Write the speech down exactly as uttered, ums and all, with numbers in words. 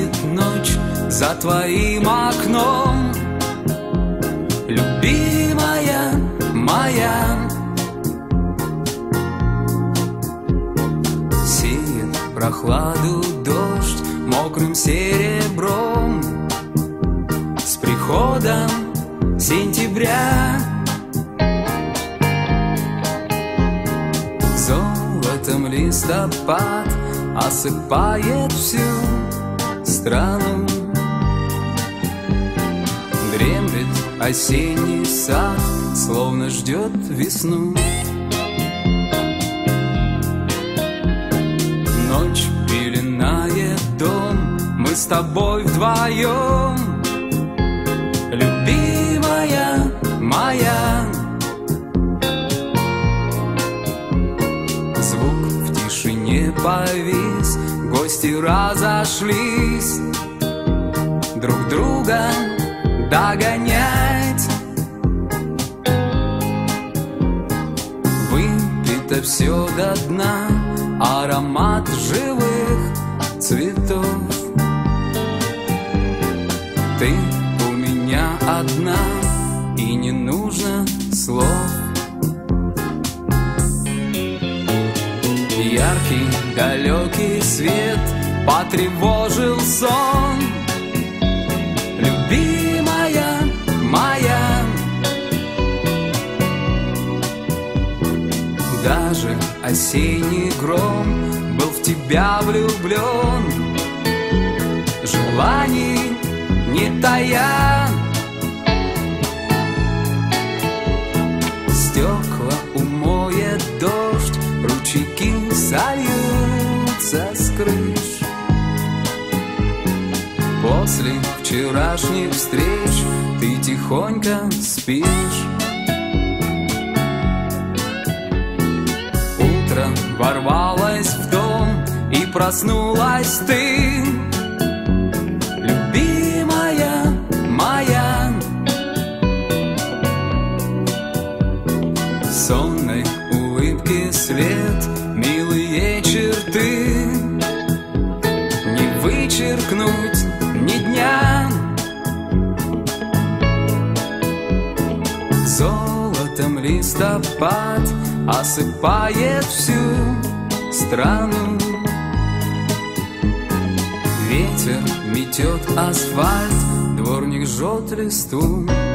Тает ночь за твоим окном, любимая моя. Сеет прохладу дождь мокрым серебром с приходом сентября. Золотом листопад осыпает всю страну. Дремлет осенний сад, словно ждет весну. Ночь пеленает дом, мы с тобой вдвоем, любимая моя. Звук в тишине повис, гости разошлись, друг друга догонять. Выпито все до дна, аромат живых цветов. Ты у меня одна, и не нужно слов. Яркий далекий свет потревожил сон, любимая моя. Даже осенний гром был в тебя влюблен, желаний не тая. Стекла умоет дождь, ручейки сольются с крыш. После вчерашних встреч ты тихонько спишь. Утро ворвалось в дом, и проснулась ты, любимая моя. Сонной улыбки след, милые черты не вычеркнуть ни дня. Золотом листопад осыпает всю страну. Ветер метет асфальт, дворник жжет листву.